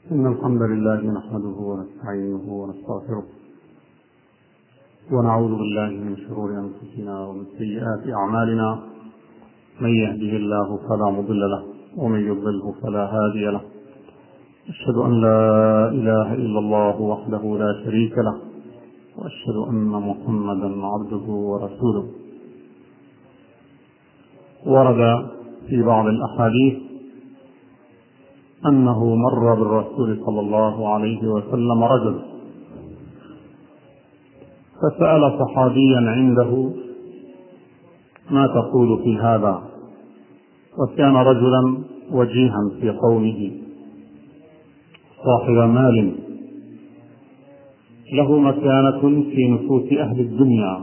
إن الحمد لله نحمده ونستعينه ونستغفره ونعوذ بالله من شرور أنفسنا ومن سيئات أعمالنا. من يهده الله فلا مضل له ومن يضلله فلا هادي له. أشهد أن لا إله إلا الله وحده لا شريك له وأشهد أن محمدا عبده ورسوله. ورد في بعض الأحاديث أنه مر بالرسول صلى الله عليه وسلم رجل فسأل صحابيا عنده: ما تقول في هذا؟ وكان رجلا وجيها في قومه صاحب مال له مكانة في نفوس أهل الدنيا،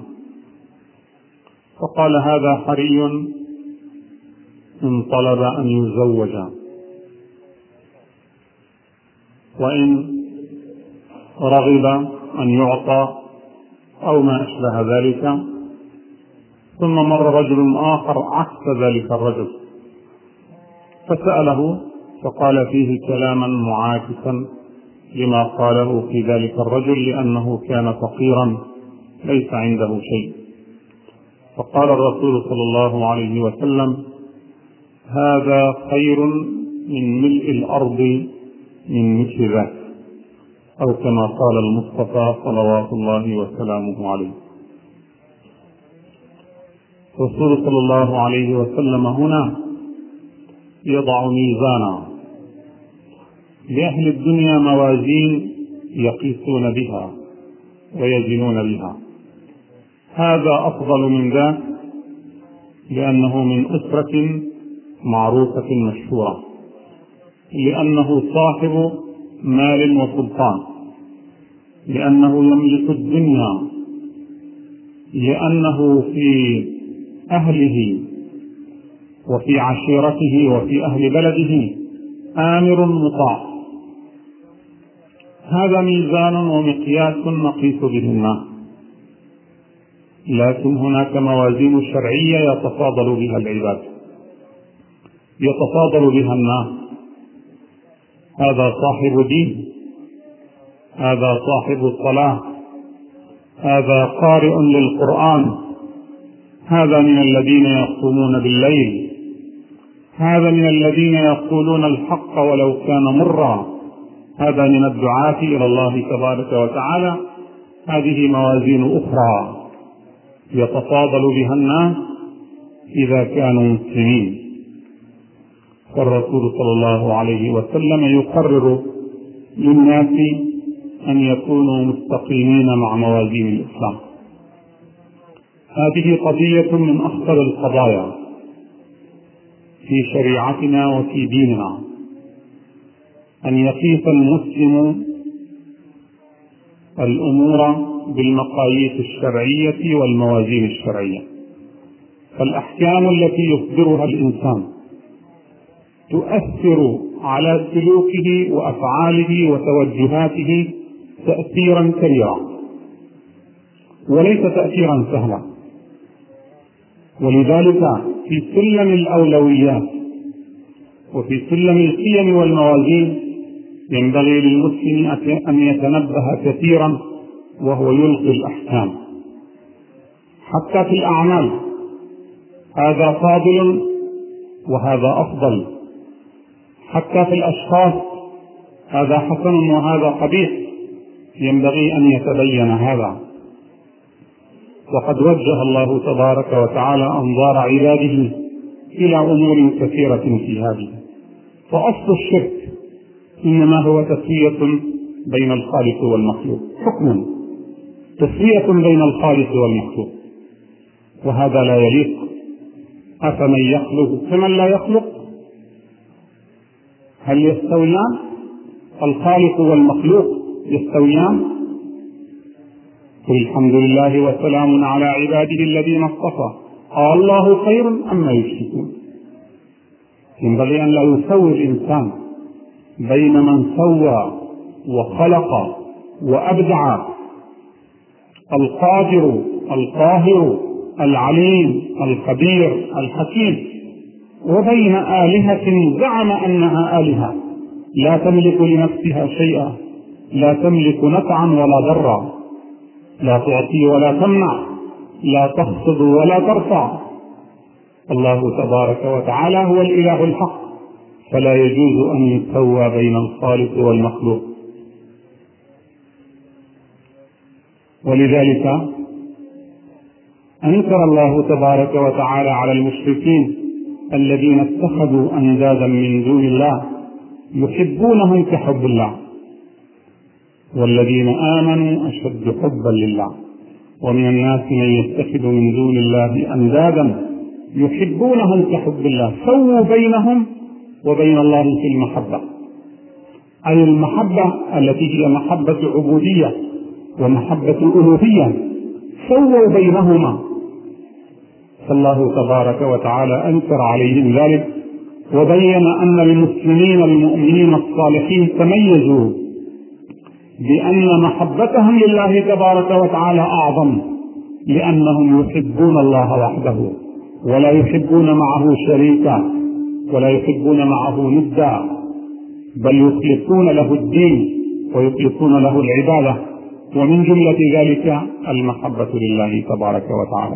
فقال: هذا حري إن طلب أن يزوج، وإن رغب أن يعطى أو ما أشبه ذلك. ثم مر رجل آخر عكس ذلك الرجل فسأله فقال فيه كلاما معاكسا لما قاله في ذلك الرجل، لأنه كان فقيرا ليس عنده شيء. فقال الرسول صلى الله عليه وسلم: هذا خير من ملء الأرض من مثل ذاك، أو كما قال المصطفى صلوات الله وسلامه عليه. الرسول صلى الله عليه وسلم هنا يضع ميزانا لأهل الدنيا، موازين يقيسون بها ويزنون بها. هذا أفضل من ذاك لأنه من أسرة معروفة مشهورة، لأنه صاحب مال وسلطان، لأنه يملك الدنيا، لأنه في أهله وفي عشيرته وفي أهل بلده آمر مطاع. هذا ميزان ومقياس نقيس به الناس، لكن هناك موازين شرعية يتفاضل بها العباد، يتفاضل بها الناس. هذا صاحب دين، هذا صاحب الصلاة، هذا قارئ للقرآن، هذا من الذين يقومون بالليل، هذا من الذين يقولون الحق ولو كان مرا، هذا من الدعاة إلى الله تبارك وتعالى. هذه موازين أخرى يتفاضل بها الناس إذا كانوا مسلمين. فالرسول صلى الله عليه وسلم يقرر للناس أن يكونوا مستقيمين مع موازين الإسلام. هذه قضية من أخطر القضايا في شريعتنا وفي ديننا، أن يقيس المسلم الأمور بالمقاييس الشرعية والموازين الشرعية. فالأحكام التي يصدرها الإنسان تؤثر على سلوكه وأفعاله وتوجهاته تأثيرا كبيرا، وليس تأثيرا سهلا. ولذلك في سلم الأولويات وفي سلم القيم والموازين ينبغي للمسلم أن يتنبه كثيرا وهو يلقي الأحكام. حتى في الأعمال هذا فاضل وهذا أفضل، حتى في الأشخاص هذا حسن وهذا قبيح، ينبغي أن يتبين هذا. وقد وجه الله تبارك وتعالى أنظار عباده إلى أمور كثيرة في هذه. فأصل الشرك إنما هو تسوية بين الخالق والمخلوق، حكم تسوية بين الخالق والمخلوق، وهذا لا يليق. أفمن يخلق كمن لا يخلق؟ هل يستويان؟ الخالق والمخلوق يستويان؟ قل الحمد لله وسلام على عباده الذين اصطفى الله خير أما يشركون. ينبغي أن لا يسوي الإنسان بين من سوى وخلق وأبدع، القادر القاهر العليم الخبير الحكيم، وبين آلهة زعم أنها آلهة لا تملك لنفسها شيئا، لا تملك نفعا ولا ضرا، لا تعطي ولا تمنع، لا تخفض ولا ترفع. الله تبارك وتعالى هو الإله الحق، فلا يجوز أن يسوى بين الخالق والمخلوق. ولذلك أنكر الله تبارك وتعالى على المشركين الذين اتخذوا أندادا من دون الله يحبونهم كحب الله، والذين آمنوا أشد حبا لله، ومن الناس من يتخذ من دون الله أندادا يحبونهم كحب الله. سووا بينهم وبين الله في المحبة، أي المحبة التي هي محبة عبودية ومحبة ألوهية، سووا بينهما. فالله تبارك وتعالى أنكر عليهم ذلك، وبين أن المسلمين المؤمنين الصالحين تميزوا بأن محبتهم لله تبارك وتعالى أعظم، لأنهم يحبون الله وحده ولا يحبون معه شريكا ولا يحبون معه ندا، بل يخلصون له الدين ويخلصون له العبادة، ومن جملة ذلك المحبة لله تبارك وتعالى.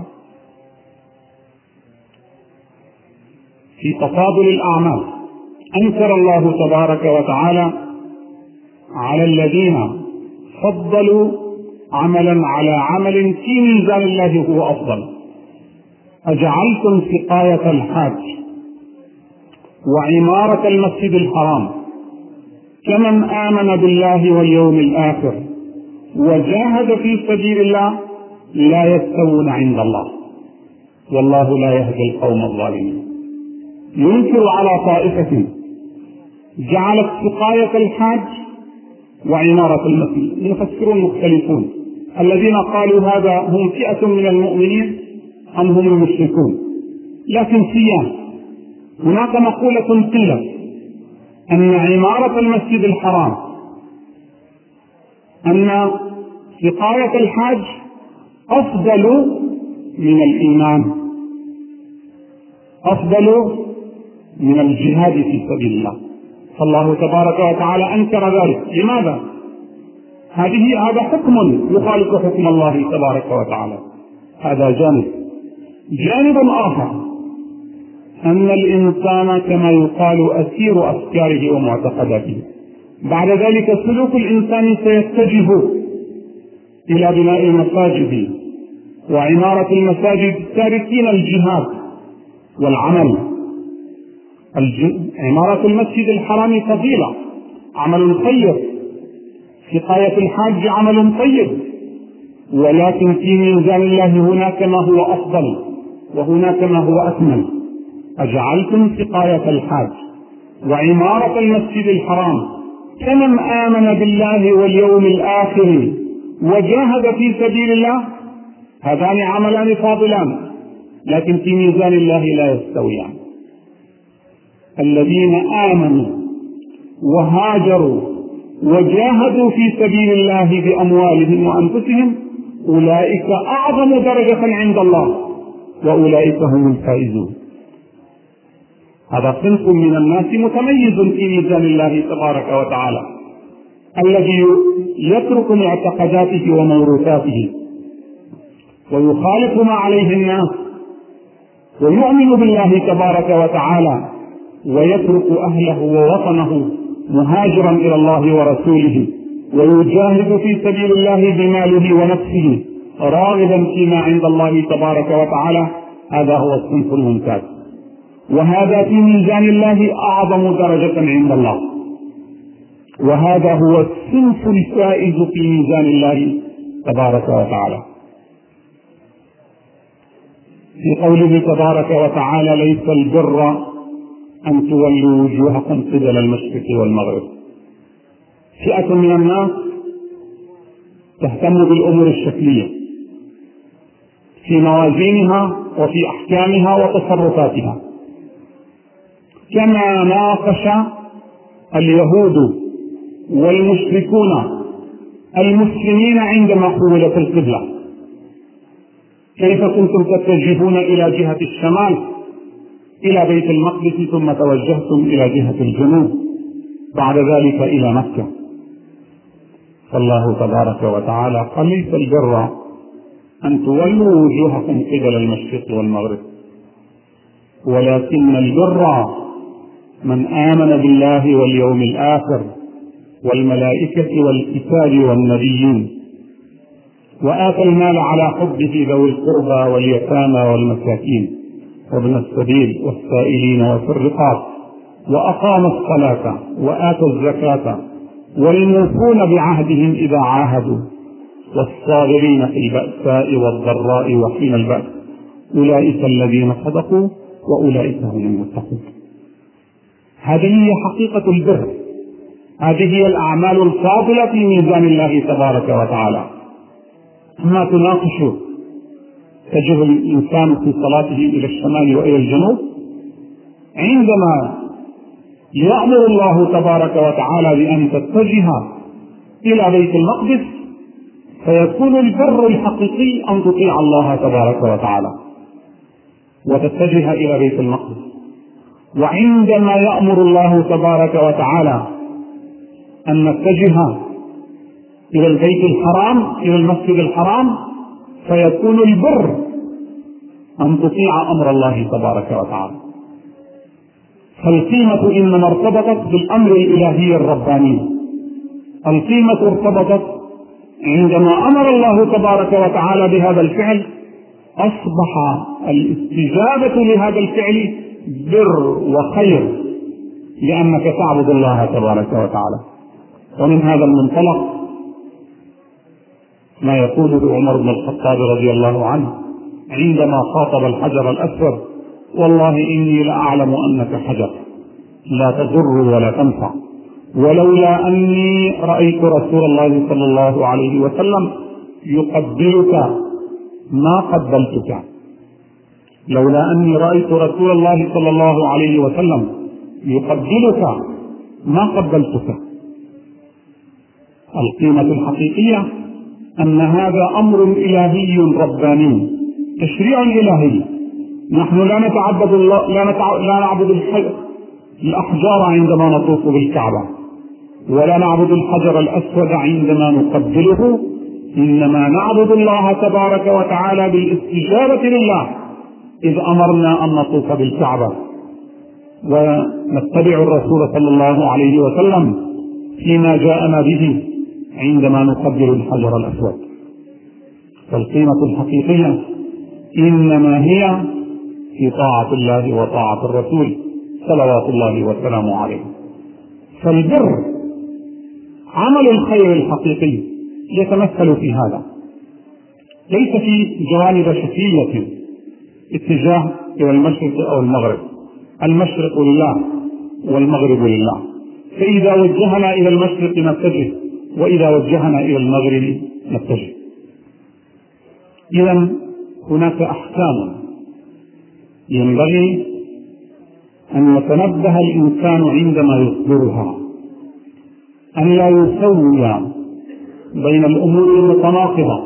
في تفاضل الأعمال أنكر الله تبارك وتعالى على الذين فضلوا عملا على عمل في ميزان الله هو أفضل. أجعلتم سقاية الحاج وعمارة المسجد الحرام كمن آمن بالله واليوم الآخر وجاهد في سبيل الله لا يستوون عند الله، والله لا يهدي القوم الظالمين. ينكر على طائفة جعلت سقاية الحاج وعمارة المسجد، المفسرون مختلفون، الذين قالوا هذا هم فئة من المؤمنين أم هم المشركون، لكن سيان هناك مقولة قيلت أن عمارة المسجد الحرام، أن سقاية الحاج أفضل من الإيمان، أفضل من الجهاد في سبيل الله، فالله تبارك وتعالى أنكر ذلك. لماذا؟ هذا حكم يخالف حكم الله تبارك وتعالى، هذا جانب آخر أن الإنسان كما يقال أسير أفكاره ومعتقداته، بعد ذلك سلوك الإنسان سيتجه إلى بناء المساجد وعمارة المساجد تاركين الجهاد والعمل. عمارة المسجد الحرام فضيلة، عمل طيب، سقاية الحاج عمل طيب، ولكن في ميزان الله هناك ما هو أفضل وهناك ما هو أكمل. أجعلتم سقاية الحاج وعمارة المسجد الحرام كمن آمن بالله واليوم الآخر وجاهد في سبيل الله، هذان عملان فاضلان لكن في ميزان الله لا يستويان. الذين آمنوا وهاجروا وجاهدوا في سبيل الله بأموالهم وأنفسهم أولئك أعظم درجة عند الله وأولئك هم الفائزون. هذا صنف من الناس متميز في ميزان الله تبارك وتعالى، الذي يترك معتقداته وموروثاته ويخالف ما عليه الناس ويؤمن بالله تبارك وتعالى ويترك أهله ووطنه مهاجرا إلى الله ورسوله ويجاهد في سبيل الله بماله ونفسه راغبا فيما عند الله تبارك وتعالى. هذا هو الصنف الممتاز، وهذا في ميزان الله أعظم درجة عند الله، وهذا هو الصنف الفائز في ميزان الله تبارك وتعالى. في قوله تبارك وتعالى ليس البر أن تولوا وجوهكم قبل المشرق والمغرب. فئة من الناس تهتم بالأمور الشكلية في موازينها وفي أحكامها وتصرفاتها، كما ناقش اليهود والمشركون المسلمين عندما حولت القبلة، كيف كنتم تتجهون إلى جهة الشمال إلى بيت المقدس ثم توجهتم إلى جهة الجنوب، بعد ذلك إلى مكة. فالله تبارك وتعالى قال: ليس البر أن تولوا وجوهكم قبل المشرق والمغرب، ولكن البر من آمن بالله واليوم الآخر والملائكة والكتاب والنبيين، وآتى المال على حبه ذوي القربى واليتامى والمساكين وابن السبيل والسائلين وفي الرقاب، وأقام الصلاة وآتى الزكاة والموفون بعهدهم إذا عاهدوا، والصابرين في البأساء والضراء وحين البأس، أولئك الذين صدقوا وأولئك هم المتقون. هذه هي حقيقة البر، هذه هي الأعمال الفاضلة في ميزان الله تبارك وتعالى. ما تناقش تجه الإنسان في صلاته إلى الشمال وإلى الجنوب، عندما يأمر الله تبارك وتعالى بأن تتجه إلى بيت المقدس فيكون البر الحقيقي أن تطيع الله تبارك وتعالى وتتجه إلى بيت المقدس. وعندما يأمر الله تبارك وتعالى أن نتجه إلى البيت الحرام، إلى المسجد الحرام، فيكون البر أن تطيع أمر الله تبارك وتعالى. فالقيمة إنما ارتبطت بالأمر الإلهي الرباني، القيمة ارتبطت عندما أمر الله تبارك وتعالى بهذا الفعل، أصبح الاستجابة لهذا الفعل بر وخير، لأنك تعبد الله تبارك وتعالى. ومن هذا المنطلق ما يقوله عمر بن الخطاب رضي الله عنه عندما خاطب الحجر الأسود: والله إني لأعلم أنك حجر لا تضر ولا تنفع، ولولا أني رأيت رسول الله صلى الله عليه وسلم يقبلك ما قبلتك، لولا أني رأيت رسول الله صلى الله عليه وسلم يقبلك ما قبلتك. القيمة الحقيقية أن هذا أمر إلهي رباني، تشريع إلهي. نحن لا نتعبد الله، لا نعبد الأحجار عندما نطوف بالكعبة، ولا نعبد الحجر الأسود عندما نقبله، إنما نعبد الله تبارك وتعالى بالاستجابة لله إذ أمرنا أن نطوف بالكعبة، ونتبع الرسول صلى الله عليه وسلم فيما جاءنا به عندما نقبل الحجر الأسود. فالقيمة الحقيقية إنما هي في طاعة الله وطاعة الرسول صلوات الله وسلامه عليه. فالبر عمل الخير الحقيقي يتمثل في هذا، ليس في جوانب شكلية اتجاه إلى المشرق أو المغرب، المشرق لله والمغرب لله، فإذا وجهنا إلى المشرق نتجه، وإذا وجهنا إلى المغرب نتجه. إذن هناك أحكام ينبغي أن يتنبه الإنسان عندما يصدرها، أن لا يسوي بين الأمور المتناقضة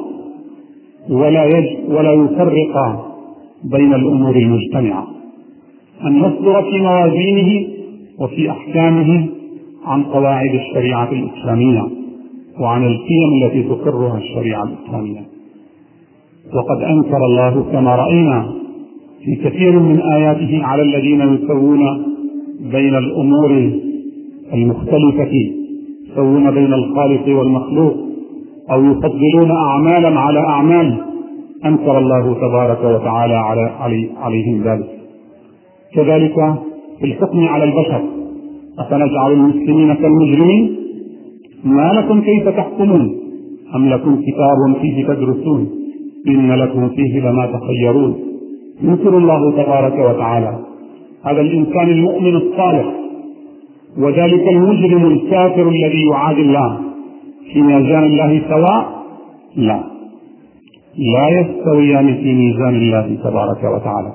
ولا يفرق بين الأمور المجتمعة، أن يصدر في موازينه وفي أحكامه عن قواعد الشريعة الإسلامية وعن القيم التي تقرها الشريعة الإسلامية. وقد أنكر الله كما رأينا في كثير من آياته على الذين يسوون بين الأمور المختلفة، يسوون بين الخالق والمخلوق، أو يفضلون أعمالا على أعمال، أنكر الله تبارك وتعالى عليهم ذلك. كذلك في الحكم على البشر: أفنجعل المسلمين كالمجرمين؟ ما لكم كيف تحكمون؟ أم لكم كتاب فيه تدرسون؟ إن لكم فيه لما تخيرون. ينكر الله تبارك وتعالى هذا الإنسان المؤمن الصالح وذلك المجرم الكافر الذي يعادي الله في ميزان الله سواء؟ لا يستويان في ميزان الله تبارك وتعالى.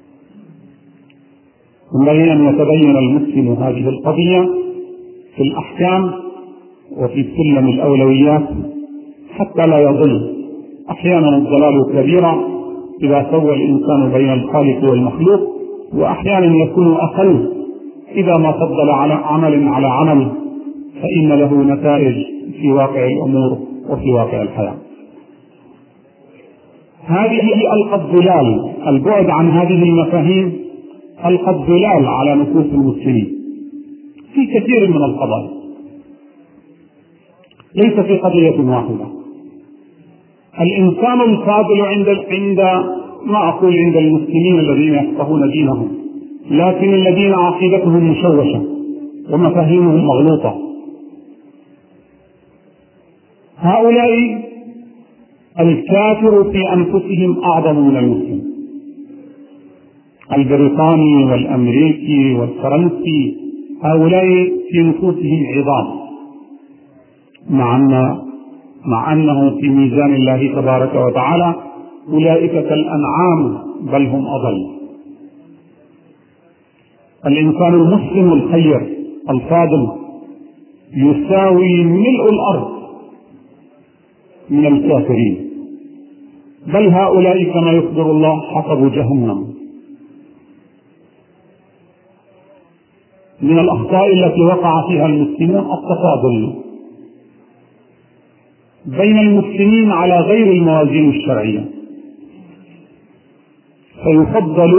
ينبغي أن يتبين المسلم هذه القضية في الأحكام وفي سلم الأولويات حتى لا يضل. أحيانا الضلال كبيرا إذا سوى الإنسان بين الخالق والمخلوق، وأحيانا يكون أقل إذا ما فضل على عمل فإن له نتائج في واقع الأمور وفي واقع الحياة. هذه ألقى الظلال، البعد عن هذه المفاهيم ألقى الظلال على نفوس المسلمين في كثير من القضايا، ليس في قضية واحدة. الإنسان الفاضل عند ما أقول عند المسلمين الذين يفقهون دينهم، لكن الذين عقيدتهم مشوشة ومفاهيمهم مغلوطة، هؤلاء الكافر في أنفسهم أعظم من المسلم. البريطاني والأمريكي والفرنسي هؤلاء في نفوسهم عظام، مع أنه في ميزان الله تبارك وتعالى أولئك كالأنعام بل هم أضل. الإنسان المسلم الخير الفاضل يساوي ملء الأرض من الكافرين، بل هؤلاء كما يخبر الله حطب جهنم. من الأخطاء التي وقع فيها المسلمون التفاضل بين المسلمين على غير الموازين الشرعية، فيفضل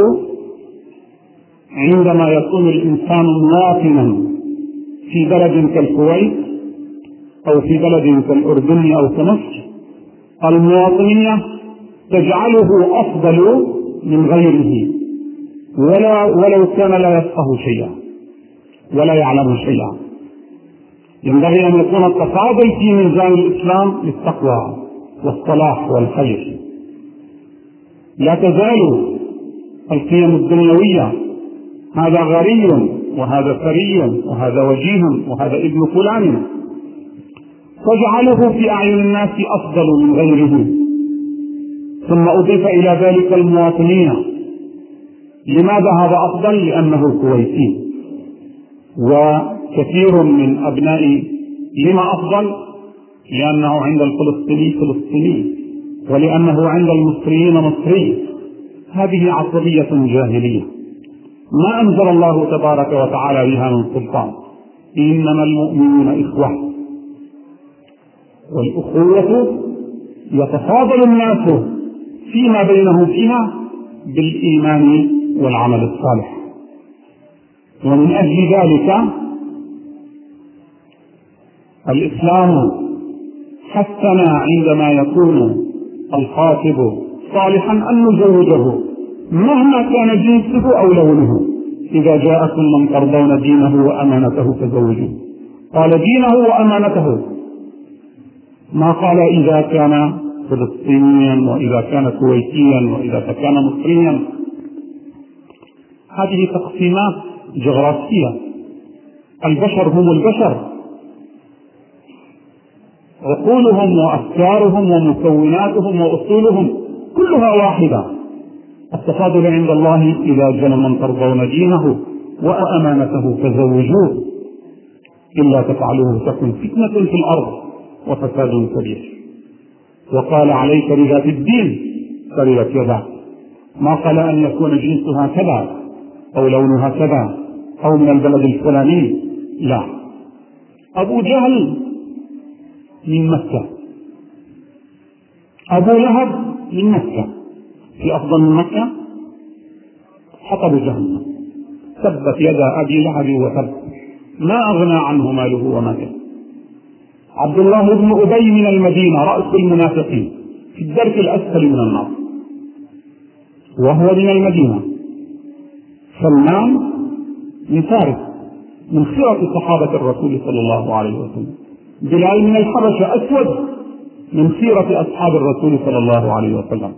عندما يكون الإنسان مواطنا في بلد كالكويت أو في بلد كالأردن أو كمصر، المواطنية تجعله أفضل من غيره ولو كان لا يفقه شيئا ولا يعلم شيئا. ينبغي أن يكون التفاضل في ميزان الإسلام للتقوى والصلاح والخير. لا تزال القيم الدنيوية، هذا غني وهذا ثري وهذا وجيه وهذا ابن فلان، تجعله في أعين الناس أفضل من غيره. ثم أضيف إلى ذلك المواطنين. لماذا هذا أفضل؟ لأنه كويتي. وكثير من أبناء لما أفضل؟ لأنه عند الفلسطيني فلسطيني، ولأنه عند المصريين مصري. هذه عصبية جاهلية ما أنزل الله تبارك وتعالى بها من سلطان. إنما المؤمنون إخوة، والأخوة يتفاضل الناس فيما بينهم فيها بالإيمان والعمل الصالح. ومن أجل ذلك الإسلام حثنا عندما يكون الخاطب صالحا أن نزوجه مهما كان جنسه أو لونه. إذا جاءكم من ترضون دينه وأمانته فزوجوه. قال دينه وأمانته، ما قال إذا كان فلسطينيا وإذا كان كويتيا وإذا كان مصريا. هذه تقسيمات جغرافية. البشر هم البشر، عقولهم وأفكارهم ومكوناتهم وأصولهم كلها واحدة. التفاضل عند الله إذا جاء من ترضون دينه وأمانته فزوجوه، إلا تفعلوه تكن فتنة في الأرض وفساد كبير. وقال عليك بذات الدين تربت يداك. ما قال أن يكون جنسها كذا أو لونها كذا أو من البلد الفلاني، لا. أبو جهل من مكة، أبو لهب من مكة، في أفضل من مكة؟ حطب جهنم. تبت يدا أبي لهب وتب، ما أغنى عنه ماله وما كسب. عبد الله بن أبي من المدينة رأس المنافقين في الدرك الأسفل من النار وهو من المدينة. سلمان من فارس من خيرة صحابة الرسول صلى الله عليه وسلم. بلال من الحبشة أسود من خيرة أصحاب الرسول صلى الله عليه وسلم.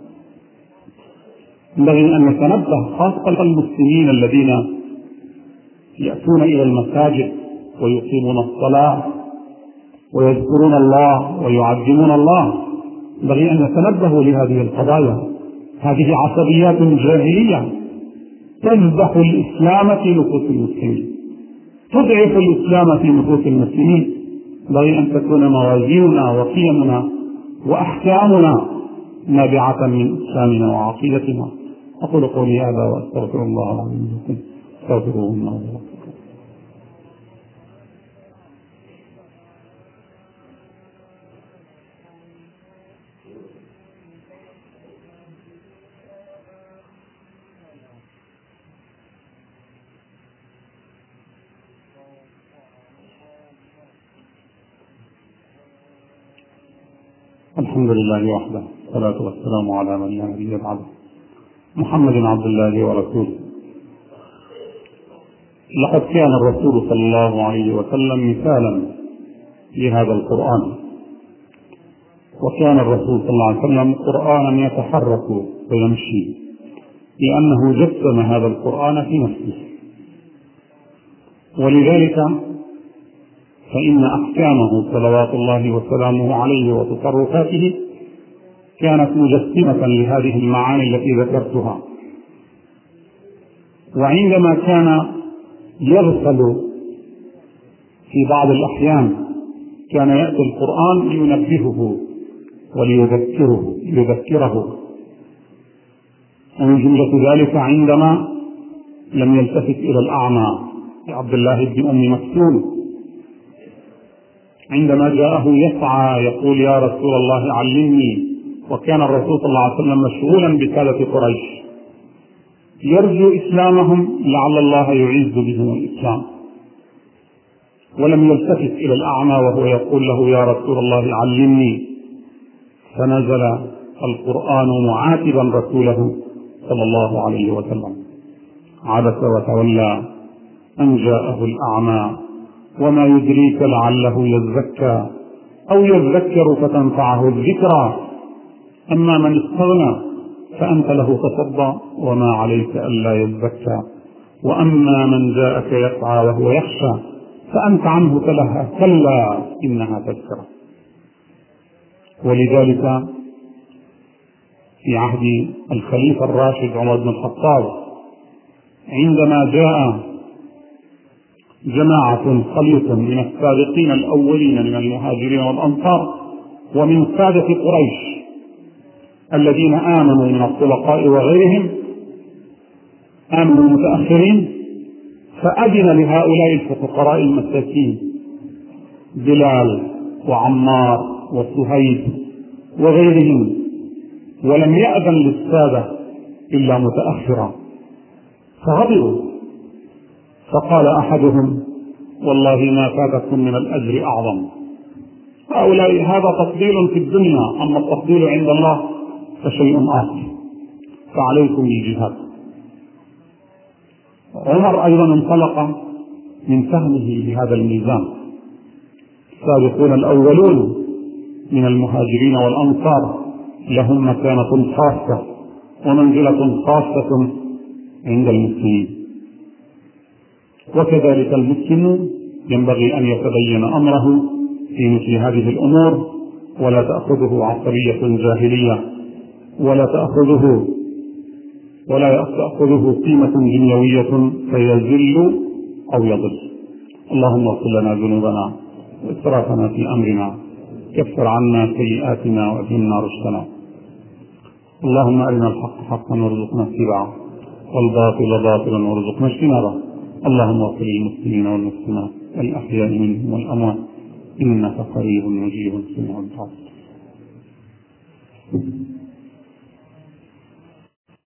ينبغي أن نتنبه خاصة المسلمين الذين يأتون إلى المساجد ويقيمون الصلاة ويذكرون الله ويعظمون الله، ينبغي أن نتنبهوا لهذه القضايا. هذه عصبيات جاهلية تذبح الإسلام في نفوس المسلمين، تضعف الإسلام في نفوس المسلمين. ينبغي أن تكون موازيننا وقيمنا وأحكامنا نابعة من إسلامنا وعقيدتنا. أقول قولي هذا وأستغفر الله العظيم لكم، استغفروه إنه هو الغفور الرحيم. الحمد لله وحده، والصلاة والسلام على من لا نبي بعده، محمد عبد الله ورسوله. لقد كان الرسول صلى الله عليه وسلم مثالا لهذا القرآن، وكان الرسول صلى الله عليه وسلم قرآنا يتحرك ويمشي، لأنه جسم هذا القرآن في نفسه. ولذلك فإن أحكامه صلوات الله وسلامه عليه وتصرفاته كانت مجسمة لهذه المعاني التي ذكرتها. وعندما كان يغفل في بعض الأحيان كان يأتي القرآن لينبهه وليذكره. ومن جملة ذلك عندما لم يلتفت إلى الأعمى عبد الله بن أم مكتوم، عندما جاءه يسعى يقول يا رسول الله علمني، وكان الرسول صلى الله عليه وسلم مشغولا بسادة قريش يرجو إسلامهم لعل الله يعز بهم الإسلام، ولم يلتفت إلى الأعمى وهو يقول له يا رسول الله علمني، فنزل القرآن معاتبا رسوله صلى الله عليه وسلم: عبس وتولى أن جاءه الأعمى وما يدريك لعله يزكى أو يذكر فتنفعه الذكرى، أما من استغنى فأنت له تصدى وما عليك ألا يزكى، وأما من جاءك يسعى وهو يخشى فأنت عنه تلهى، كلا إنها تذكرة. ولذلك في عهد الخليفة الراشد عمر بن الخطاب عندما جاء جماعة خليط من السابقين الأولين من المهاجرين والأنصار ومن سادة قريش الذين آمنوا من الطلقاء وغيرهم، آمنوا المتأخرين، فأذن لهؤلاء الفقراء المساكين بلال وعمار وصهيب وغيرهم، ولم يأذن للسادة إلا متأخرا، فغضبوا، فقال أحدهم والله ما فاتكم من الأجر أعظم. هؤلاء هذا تفضيل في الدنيا، أما التفضيل عند الله فشيء آخر، فعليكم بالجهاد. عمر أيضا انطلق من فهمه لهذا الميزان. السابقون الأولون من المهاجرين والأنصار لهم مكانة خاصة ومنزلة خاصة عند المسلمين، وكذلك المسلم ينبغي أن يتبين أمره في مثل هذه الأمور، ولا تأخذه عصبية جاهلية، ولا تأخذه قيمة دنيوية فيذل أو يضل. اللهم اغفر لنا ذنوبنا وإسرافنا في أمرنا، كفر عنا سيئاتنا وألهمنا رشدنا. اللهم أرنا الحق حقا وارزقنا اتباعه، والباطل باطلا وارزقنا اجتنابه. اللهم اغفر للمسلمين والمسلمات الأحياء منهم والأموات، إنك قريب مجيب سميع الدعاء.